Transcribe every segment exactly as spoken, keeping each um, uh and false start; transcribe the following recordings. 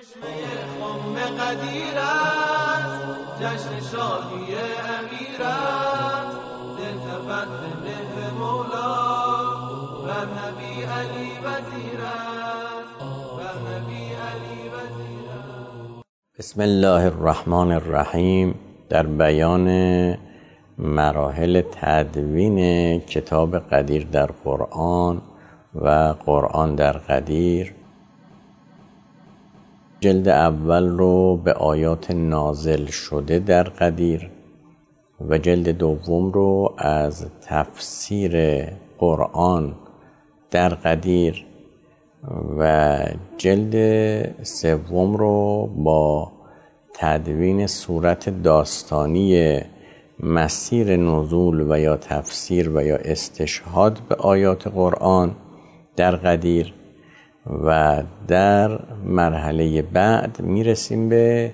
خم قدیر است، جشن شادی امیر است، التفت به مهر مولا بر نبی علی وزیر است، بر نبی علی وزیر است. بسم الله الرحمن الرحیم. در بیان مراحل تدوین کتاب قدیر در قرآن و قرآن در قدیر، جلد اول رو به آیات نازل شده در قدیر و جلد دوم رو از تفسیر قرآن در قدیر و جلد سوم رو با تدوین صورت داستانی مسیر نزول و یا تفسیر و یا استشهاد به آیات قرآن در قدیر و در مرحله بعد میرسیم به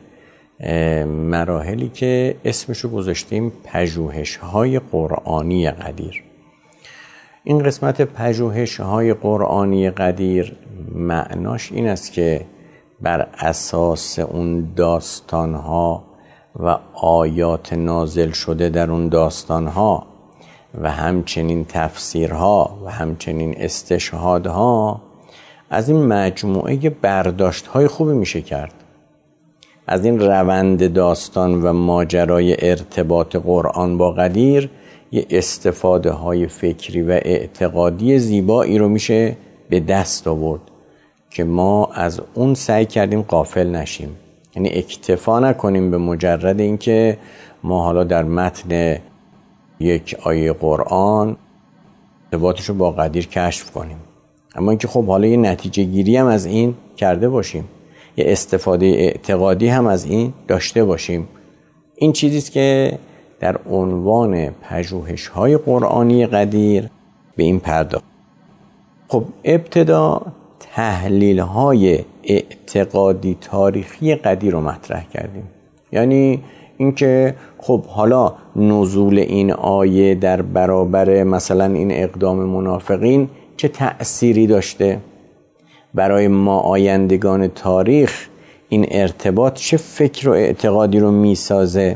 مراحلی که اسمشو گذاشتیم پژوهش‌های قرآنی قدیر. این قسمت پژوهش‌های قرآنی قدیر معناش این است که بر اساس اون داستان‌ها و آیات نازل شده در اون داستان‌ها و همچنین تفسیرها و همچنین استشهادها از این مجموعه برداشت‌های خوبی میشه کرد. از این روند داستان و ماجرای ارتباط قرآن با قدیر یه استفاده های فکری و اعتقادی زیبایی رو میشه به دست آورد که ما از اون سعی کردیم غافل نشیم، یعنی اکتفا نکنیم به مجرد اینکه ما حالا در متن یک آیه قرآن ارتباطش رو با قدیر کشف کنیم، اما اینکه خب حالا یه نتیجه گیری هم از این کرده باشیم، یه استفاده اعتقادی هم از این داشته باشیم. این چیزیست که در عنوان پژوهش‌های قرآنی قدیر به این پرداخت. خب ابتدا تحلیل‌های اعتقادی تاریخی قدیر رو مطرح کردیم، یعنی اینکه خب حالا نزول این آیه در برابر مثلا این اقدام منافقین چه تأثیری داشته برای ما آیندگان تاریخ، این ارتباط چه فکر و اعتقادی رو میسازه،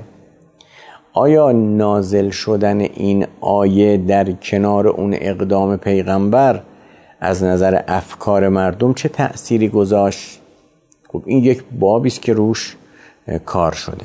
آیا نازل شدن این آیه در کنار اون اقدام پیغمبر از نظر افکار مردم چه تأثیری گذاشت. خب این یک بابی است که روش کار شده.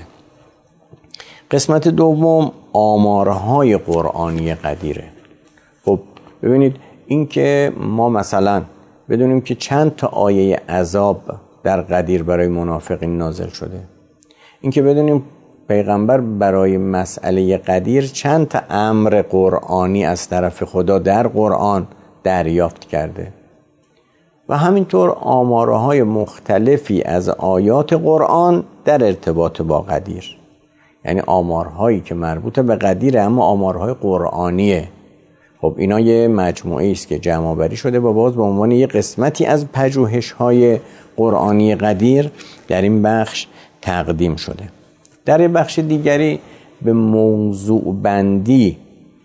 قسمت دوم آمارهای قرآنی قدیره. خب ببینید این که ما مثلا بدونیم که چند تا آیه عذاب در قدیر برای منافقین نازل شده، این که بدونیم پیغمبر برای مسئله قدیر چند تا امر قرآنی از طرف خدا در قرآن دریافت کرده و همینطور آمارهای مختلفی از آیات قرآن در ارتباط با قدیر، یعنی آمارهایی که مربوط به قدیر اما آمارهای قرآنیه. خب اینا یه مجموعه است که جمع آوری شده و باز به عنوان یه قسمتی از پژوهش‌های قرآنی قدیر در این بخش تقدیم شده. در این بخش دیگری به موضوع بندی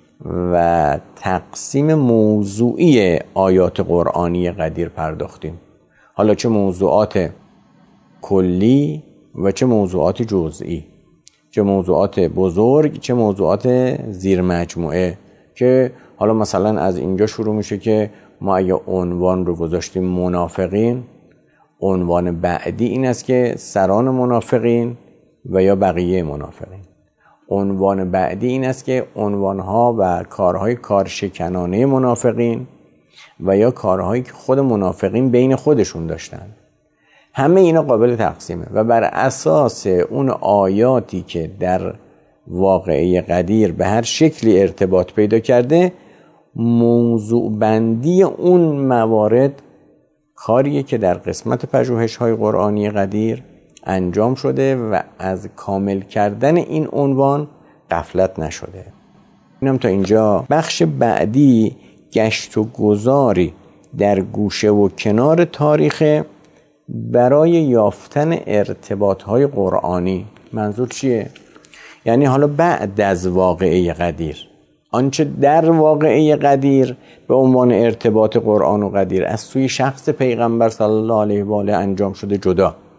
و تقسیم موضوعی آیات قرآنی قدیر پرداختیم، حالا چه موضوعات کلی و چه موضوعات جزئی، چه موضوعات بزرگ چه موضوعات زیر مجموعه، که حالا مثلا از اینجا شروع میشه که ما اگه عنوان رو گذاشتیم منافقین، عنوان بعدی این است که سران منافقین و یا بقیه منافقین. عنوان بعدی این است که عنوانها و کارهای کارشکنانه منافقین و یا کارهایی که خود منافقین بین خودشون داشتن. همه اینا قابل تقسیمه و بر اساس اون آیاتی که در واقعه قدیر به هر شکلی ارتباط پیدا کرده، موضوع بندی اون موارد کاریه که در قسمت پژوهش‌های قرآنی قدیر انجام شده و از کامل کردن این عنوان غفلت نشده. اینم تا اینجا. بخش بعدی گشت و گذاری در گوشه و کنار تاریخ برای یافتن ارتباط‌های قرآنی. منظور چیه؟ یعنی حالا بعد از واقعه قدیر، آنچه در واقعه قدیر به عنوان ارتباط قرآن و قدیر از سوی شخص پیغمبر صلی الله علیه و آله انجام شده جدا،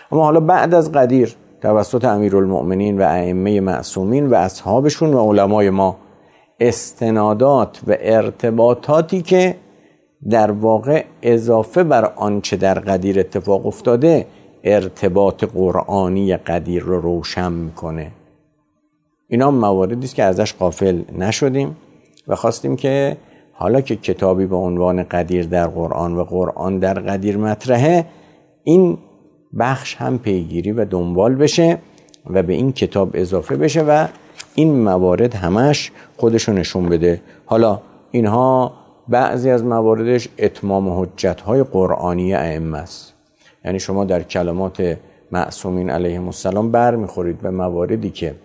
اما حالا بعد از قدیر توسط امیرالمؤمنین و ائمه معصومین و اصحابشون و علمای ما استنادات و ارتباطاتی که در واقع اضافه بر آنچه در قدیر اتفاق افتاده ارتباط قرآنی قدیر رو روشن میکنه. اینا مواردی است که ازش غافل نشدیم و خواستیم که حالا که کتابی به عنوان قدیر در قرآن و قرآن در قدیر مطرحه، این بخش هم پیگیری و دنبال بشه و به این کتاب اضافه بشه و این موارد همش خودشو نشون بده. حالا اینها بعضی از مواردش اتمام حجت‌های قرآنی ائمه است. یعنی شما در کلمات معصومین علیهم السلام بر میخورید به مواردی که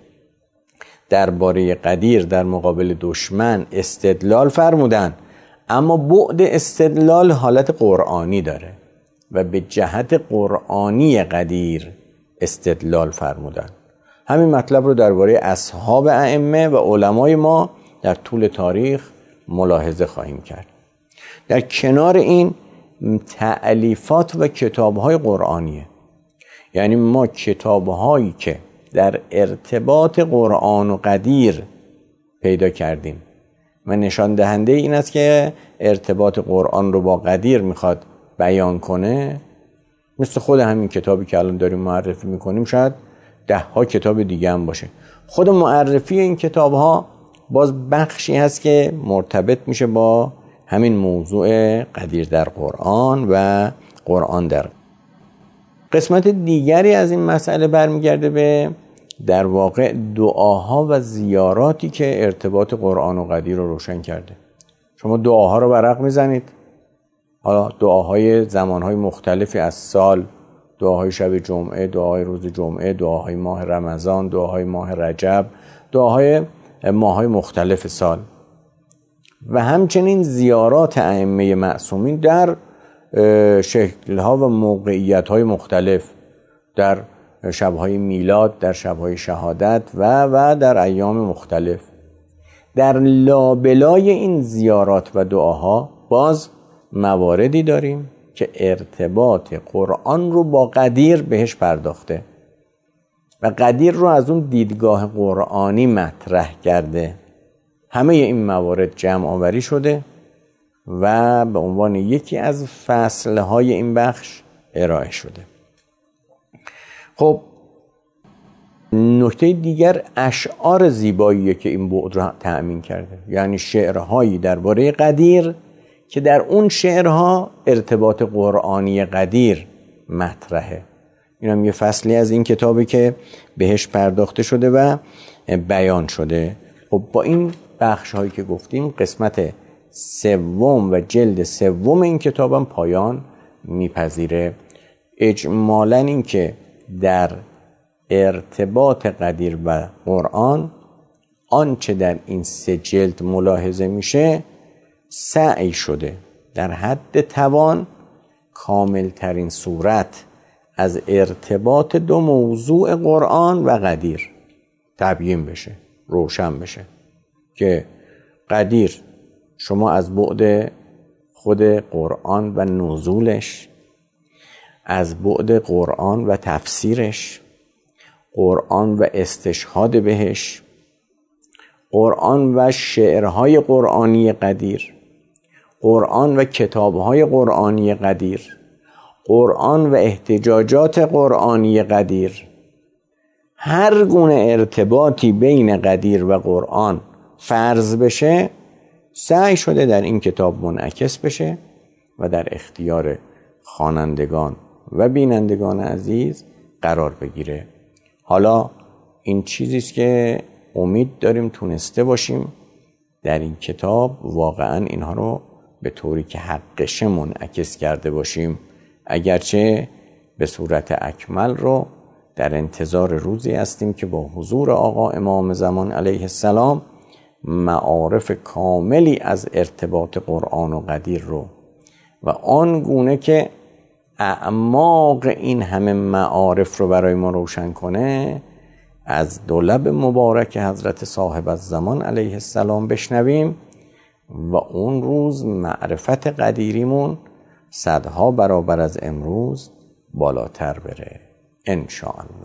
درباره قدیر در مقابل دشمن استدلال فرمودن، اما بعد استدلال حالت قرآنی داره و به جهت قرآنی قدیر استدلال فرمودن. همین مطلب رو درباره اصحاب ائمه و علمای ما در طول تاریخ ملاحظه خواهیم کرد. در کنار این تألیفات و کتاب‌های قرآنیه، یعنی ما کتاب‌هایی که در ارتباط قرآن و قدیر پیدا کردیم و نشان دهنده این است که ارتباط قرآن رو با قدیر میخواد بیان کنه، مثل خود همین کتابی که الان داریم معرفی میکنیم شاید ده ها کتاب دیگه هم باشه. خود معرفی این کتاب ها باز بخشی هست که مرتبط میشه با همین موضوع قدیر در قرآن و قرآن در قسمت دیگری از این مسئله برمیگرده به در واقع دعاها و زیاراتی که ارتباط قرآن و قدیر رو روشن کرده. شما دعاها رو ورق میزنید، حالا دعاهای زمانهای مختلفی از سال، دعاهای شب جمعه، دعاهای روز جمعه، دعاهای ماه رمضان، دعاهای ماه رجب، دعاهای ماهای مختلف سال و همچنین زیارات ائمه معصومین در شکل‌ها و موقعیت‌های مختلف، در شب‌های میلاد، در شب‌های شهادت و و در ایام مختلف. در لابلای این زیارات و دعاها باز مواردی داریم که ارتباط قرآن رو با قدیر بهش پرداخته و قدیر رو از اون دیدگاه قرآنی مطرح کرده. همه این موارد جمع آوری شده و به عنوان یکی از فصلهای این بخش ارائه شده. خب نکته دیگر اشعار زیباییه که این بعد رو تأمین کرده، یعنی شعرهایی درباره قدیر که در اون شعرها ارتباط قرآنی قدیر مطرحه. این هم یه فصلی از این کتابی که بهش پرداخته شده و بیان شده. خب با این بخش هایی که گفتیم قسمت سوم و جلد سوم این کتابم پایان میپذیره. اجمالاً این که در ارتباط قدیر و قرآن آنچه در این سه جلد ملاحظه میشه سعی شده در حد توان کامل ترین صورت از ارتباط دو موضوع قرآن و قدیر تبیین بشه، روشن بشه که قدیر شما از بعد خود قرآن و نزولش، از بعد قرآن و تفسیرش، قرآن و استشهاد بهش، قرآن و شعرهای قرآنی قدیر، قرآن و کتابهای قرآنی قدیر، قرآن و احتجاجات قرآنی قدیر، هر گونه ارتباطی بین قدیر و قرآن فرض بشه سعی شده در این کتاب منعکس بشه و در اختیار خوانندگان و بینندگان عزیز قرار بگیره. حالا این چیزیست که امید داریم تونسته باشیم در این کتاب واقعا اینها رو به طوری که حقشه منعکس کرده باشیم، اگرچه به صورت اکمل رو در انتظار روزی هستیم که با حضور آقا امام زمان علیه السلام معارف کاملی از ارتباط قرآن و قدیر رو و آن گونه که اعماق این همه معارف رو برای ما روشن کنه از دو لب مبارک حضرت صاحب الزمان علیه السلام بشنویم و اون روز معرفت قدیریمون صدها برابر از امروز بالاتر بره. ان شاء الله.